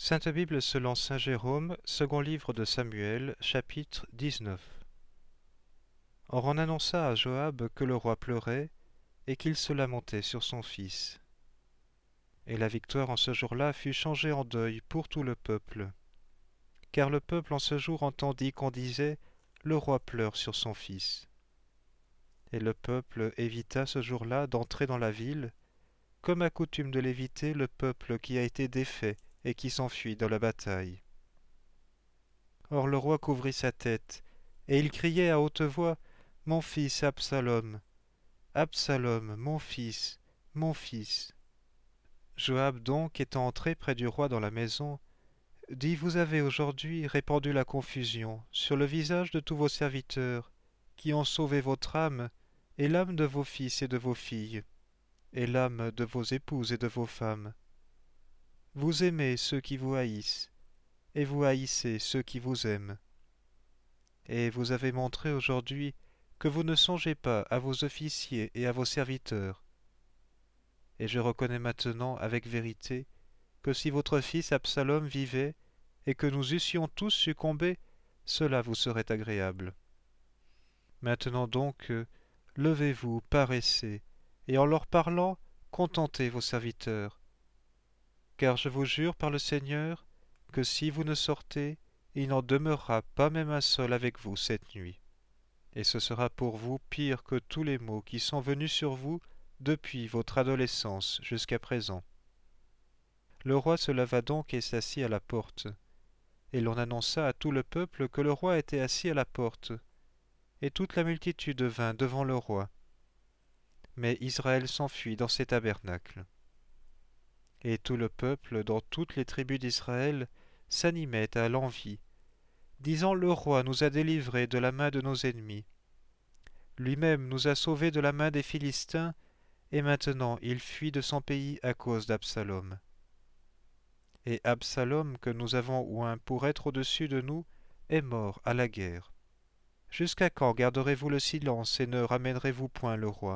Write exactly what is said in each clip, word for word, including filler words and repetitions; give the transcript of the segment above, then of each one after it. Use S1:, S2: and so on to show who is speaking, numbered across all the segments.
S1: Sainte Bible selon saint Jérôme, second livre de Samuel, chapitre dix-neuf. Or on annonça à Joab que le roi pleurait et qu'il se lamentait sur son fils. Et la victoire en ce jour-là fut changée en deuil pour tout le peuple. Car le peuple en ce jour entendit qu'on disait « Le roi pleure sur son fils ». Et le peuple évita ce jour-là d'entrer dans la ville, comme a coutume de l'éviter le peuple qui a été défait et qui s'enfuit dans la bataille. Or le roi couvrit sa tête, et il criait à haute voix, « Mon fils Absalom, Absalom, mon fils, mon fils !» Joab donc, étant entré près du roi dans la maison, dit, « Vous avez aujourd'hui répandu la confusion sur le visage de tous vos serviteurs, qui ont sauvé votre âme, et l'âme de vos fils et de vos filles, et l'âme de vos épouses et de vos femmes. Vous aimez ceux qui vous haïssent, et vous haïssez ceux qui vous aiment. Et vous avez montré aujourd'hui que vous ne songez pas à vos officiers et à vos serviteurs. Et je reconnais maintenant avec vérité que si votre fils Absalom vivait et que nous eussions tous succombé, cela vous serait agréable. Maintenant donc, levez-vous, paraissez, et en leur parlant, contentez vos serviteurs. Car je vous jure par le Seigneur que si vous ne sortez, il n'en demeurera pas même un seul avec vous cette nuit. Et ce sera pour vous pire que tous les maux qui sont venus sur vous depuis votre adolescence jusqu'à présent. » Le roi se leva donc et s'assit à la porte. Et l'on annonça à tout le peuple que le roi était assis à la porte. Et toute la multitude vint devant le roi. Mais Israël s'enfuit dans ses tabernacles. Et tout le peuple, dans toutes les tribus d'Israël, s'animait à l'envie, disant « Le roi nous a délivrés de la main de nos ennemis. Lui-même nous a sauvés de la main des Philistins, et maintenant il fuit de son pays à cause d'Absalom. Et Absalom, que nous avons oint pour être au-dessus de nous, est mort à la guerre. Jusqu'à quand garderez-vous le silence et ne ramènerez-vous point le roi ?»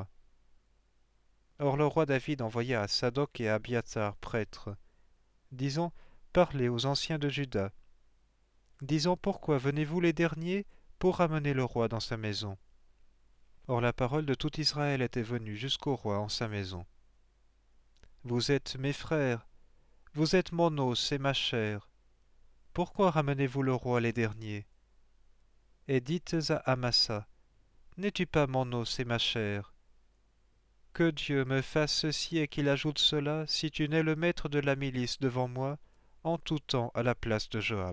S1: Or le roi David envoya à Sadoc et à Abiathar, prêtres, disant « Parlez aux anciens de Juda, disant pourquoi venez-vous les derniers pour ramener le roi dans sa maison ?» Or la parole de tout Israël était venue jusqu'au roi en sa maison. « Vous êtes mes frères, vous êtes mon os et ma chair. Pourquoi ramenez-vous le roi les derniers ?» Et dites à Amasa, « N'es-tu pas mon os et ma chair ? Que Dieu me fasse ceci et qu'il ajoute cela, si tu n'es le maître de la milice devant moi, en tout temps à la place de Joab. »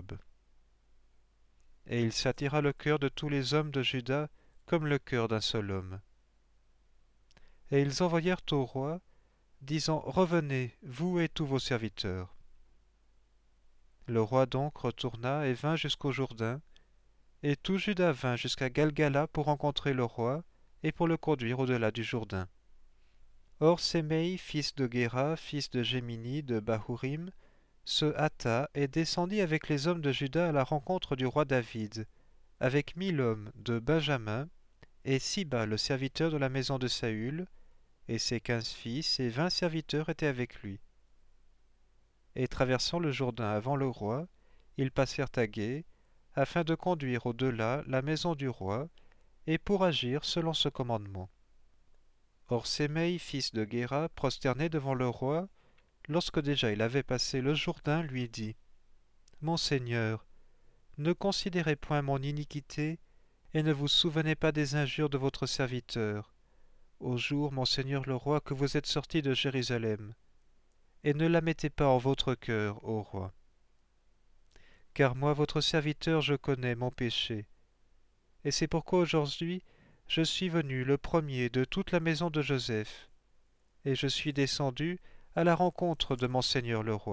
S1: Et il s'attira le cœur de tous les hommes de Juda comme le cœur d'un seul homme. Et ils envoyèrent au roi, disant « Revenez, vous et tous vos serviteurs. » Le roi donc retourna et vint jusqu'au Jourdain, et tout Juda vint jusqu'à Galgala pour rencontrer le roi et pour le conduire au-delà du Jourdain. Or Sémeï, fils de Guéra, fils de Gémini, de Bahurim, se hâta et descendit avec les hommes de Juda à la rencontre du roi David, avec mille hommes de Benjamin, et Siba, le serviteur de la maison de Saül, et ses quinze fils et vingt serviteurs étaient avec lui. Et traversant le Jourdain avant le roi, ils passèrent à gué, afin de conduire au-delà la maison du roi, et pour agir selon ce commandement. Or Sémeï, fils de Guéra, prosterné devant le roi, lorsque déjà il avait passé le Jourdain, lui dit « Mon Seigneur, ne considérez point mon iniquité, et ne vous souvenez pas des injures de votre serviteur, au jour, mon Seigneur le roi, que vous êtes sorti de Jérusalem, et ne la mettez pas en votre cœur, ô roi. Car moi, votre serviteur, je connais mon péché, et c'est pourquoi aujourd'hui je suis venu le premier de toute la maison de Joseph, et je suis descendu à la rencontre de mon Seigneur le roi. »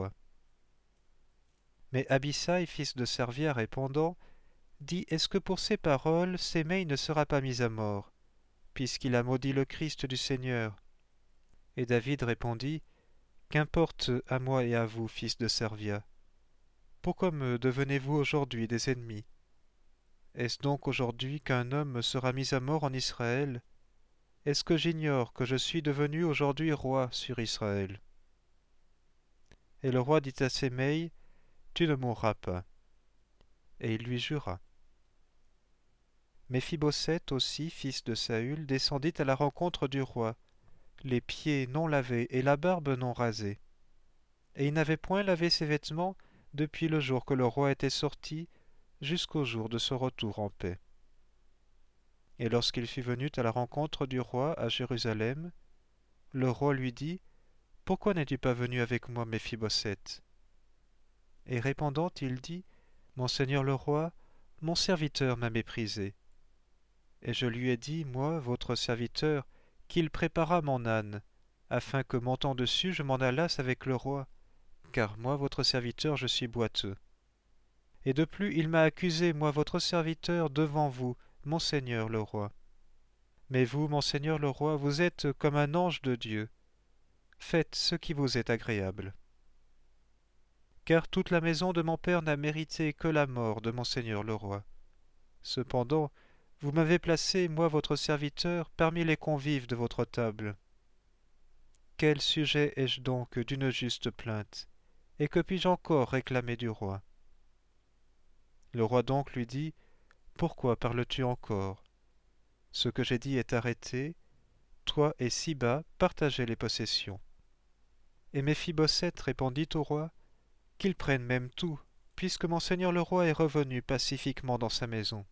S1: Mais Abisai, fils de Servia, répondant, dit « Est-ce que pour ces paroles, Sémeï ne sera pas mis à mort, puisqu'il a maudit le Christ du Seigneur ?» Et David répondit, « Qu'importe à moi et à vous, fils de Servia? Pourquoi me devenez-vous aujourd'hui des ennemis? Est-ce donc aujourd'hui qu'un homme sera mis à mort en Israël? Est-ce que j'ignore que je suis devenu aujourd'hui roi sur Israël? » Et le roi dit à Sémeï, tu ne mourras pas. Et il lui jura. Méphibosheth aussi, fils de Saül, descendit à la rencontre du roi, les pieds non lavés et la barbe non rasée. Et il n'avait point lavé ses vêtements depuis le jour que le roi était sorti jusqu'au jour de son retour en paix. Et lorsqu'il fut venu à la rencontre du roi à Jérusalem, le roi lui dit, « Pourquoi n'es-tu pas venu avec moi, Méphibosheth » Et répondant, il dit, « Mon seigneur le roi, mon serviteur m'a méprisé. Et je lui ai dit, moi, votre serviteur, qu'il préparât mon âne, afin que montant dessus je m'en allasse avec le roi, car moi, votre serviteur, je suis boiteux. Et de plus, il m'a accusé, moi, votre serviteur, devant vous, mon seigneur le roi. Mais vous, mon seigneur le roi, vous êtes comme un ange de Dieu. Faites ce qui vous est agréable. Car toute la maison de mon père n'a mérité que la mort de mon seigneur le roi. Cependant, vous m'avez placé, moi votre serviteur, parmi les convives de votre table. Quel sujet ai-je donc d'une juste plainte, et que puis-je encore réclamer du roi? Le roi donc lui dit, Pourquoi parles-tu encore? Ce que j'ai dit est arrêté, toi et Siba partagez les possessions. Et Méphibosheth répondit au roi, Qu'il prenne même tout, puisque mon seigneur le roi est revenu pacifiquement dans sa maison.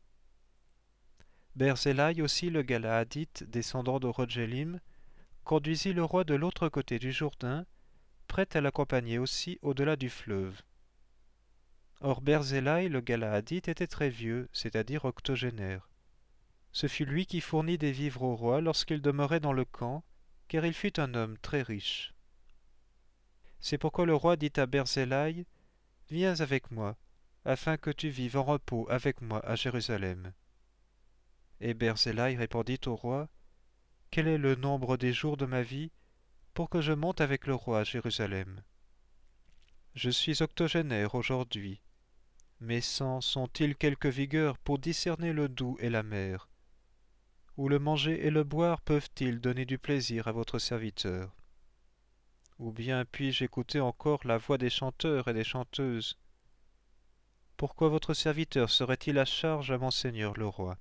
S1: Berzélaï aussi le Galaadite, descendant de Rodjélim, conduisit le roi de l'autre côté du Jourdain, prêt à l'accompagner aussi au-delà du fleuve. Or Berzélaï le Galaadite était très vieux, c'est-à-dire octogénaire. Ce fut lui qui fournit des vivres au roi lorsqu'il demeurait dans le camp, car il fut un homme très riche. C'est pourquoi le roi dit à Berzélaï, « Viens avec moi, afin que tu vives en repos avec moi à Jérusalem. » Et Berzélaï répondit au roi, « Quel est le nombre des jours de ma vie pour que je monte avec le roi à Jérusalem? Je suis octogénaire aujourd'hui. Mes sens ont-ils quelque vigueur pour discerner le doux et l'amer? Ou le manger et le boire peuvent-ils donner du plaisir à votre serviteur? Ou bien puis-je écouter encore la voix des chanteurs et des chanteuses? Pourquoi votre serviteur serait-il à charge à mon seigneur le roi?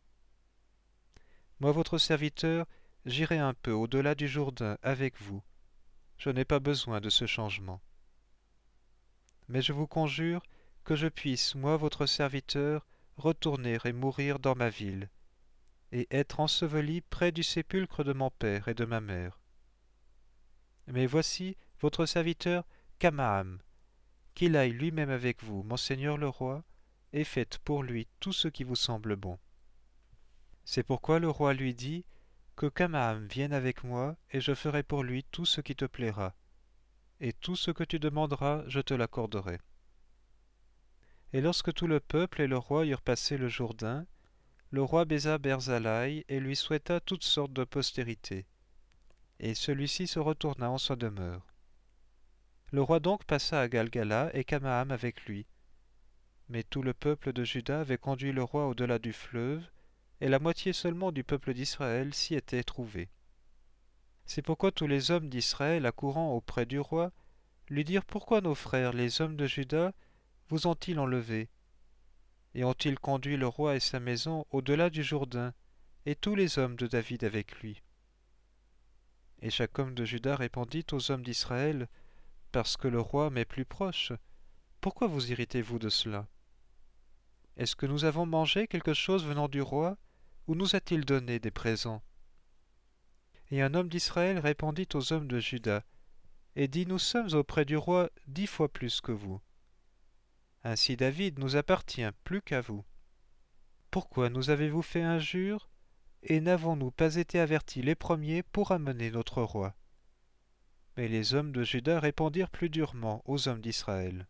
S1: Moi, votre serviteur, j'irai un peu au-delà du Jourdain avec vous. Je n'ai pas besoin de ce changement. Mais je vous conjure que je puisse, moi, votre serviteur, retourner et mourir dans ma ville, et être enseveli près du sépulcre de mon père et de ma mère. Mais voici votre serviteur Camaam, qu'il aille lui-même avec vous, mon seigneur le roi, et faites pour lui tout ce qui vous semble bon. C'est pourquoi le roi lui dit, que Camaam vienne avec moi, et je ferai pour lui tout ce qui te plaira, et tout ce que tu demanderas, je te l'accorderai. Et lorsque tout le peuple et le roi eurent passé le Jourdain, le roi baisa Berzélaï et lui souhaita toutes sortes de postérité. Et celui-ci se retourna en sa demeure. Le roi donc passa à Galgala et Camaam avec lui. Mais tout le peuple de Juda avait conduit le roi au-delà du fleuve, et la moitié seulement du peuple d'Israël s'y était trouvé. C'est pourquoi tous les hommes d'Israël, accourant auprès du roi, lui dirent, Pourquoi nos frères, les hommes de Juda, vous ont-ils enlevé? Et ont-ils conduit le roi et sa maison au-delà du Jourdain, et tous les hommes de David avec lui? Et chaque homme de Juda répondit aux hommes d'Israël, Parce que le roi m'est plus proche, pourquoi vous irritez-vous de cela? Est-ce que nous avons mangé quelque chose venant du roi, ou nous a-t-il donné des présents? Et un homme d'Israël répondit aux hommes de Juda, et dit, Nous sommes auprès du roi dix fois plus que vous. Ainsi David nous appartient plus qu'à vous. Pourquoi nous avez-vous fait injure, et n'avons-nous pas été avertis les premiers pour amener notre roi? Mais les hommes de Juda répondirent plus durement aux hommes d'Israël.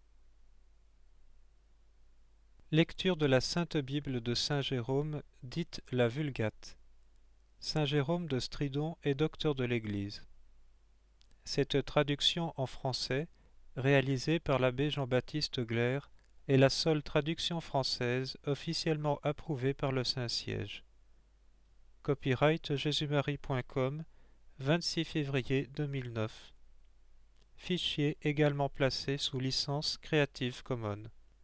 S1: Lecture de la Sainte Bible de Saint Jérôme, dite la Vulgate. Saint Jérôme de Stridon est docteur de l'Église. Cette traduction en français, réalisée par l'abbé Jean-Baptiste Glaire, est la seule traduction française officiellement approuvée par le Saint-Siège. Copyright jésus marie point com, vingt-six février deux mille neuf. fichier également placé sous licence Creative Commons.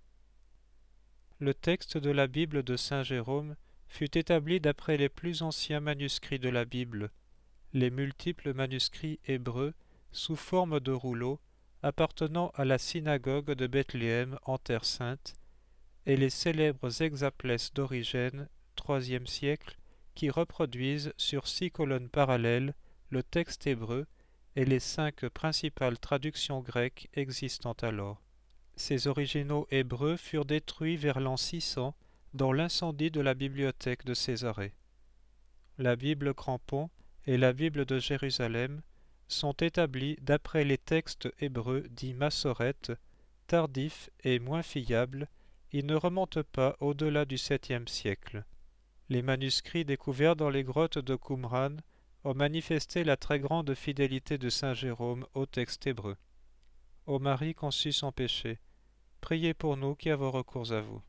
S1: Le texte de la Bible de saint Jérôme fut établi d'après les plus anciens manuscrits de la Bible, les multiples manuscrits hébreux sous forme de rouleaux appartenant à la synagogue de Bethléem en Terre sainte, et les célèbres hexaplès d'Origène, troisième siècle, qui reproduisent sur six colonnes parallèles le texte hébreu et les cinq principales traductions grecques existant alors. Ces originaux hébreux furent détruits vers l'an six cents dans l'incendie de la bibliothèque de Césarée. La Bible Crampon et la Bible de Jérusalem sont établies d'après les textes hébreux dits massorètes, tardifs et moins fiables. Ils ne remontent pas au-delà du septième siècle. Les manuscrits découverts dans les grottes de Qumran ont manifesté la très grande fidélité de saint Jérôme au texte hébreu. Ô Marie conçue sans péché, priez pour nous qui avons recours à vous.